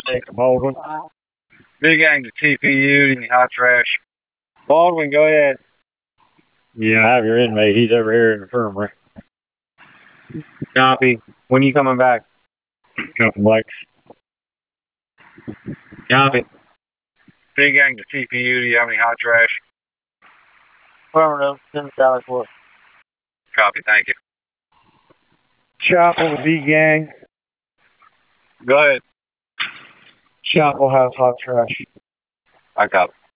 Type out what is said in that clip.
Baldwin. Big gang to TPU, any hot trash. Baldwin, go ahead. Yeah, I have your inmate. He's over here in the infirmary. Copy. When you coming back? Couple Blake. Copy. Big gang to TPU, do you have any hot trash? Affirmative. 10 Sally 4. Copy, thank you. Chapel, B gang. Go ahead. Chapel has hot trash. I copy.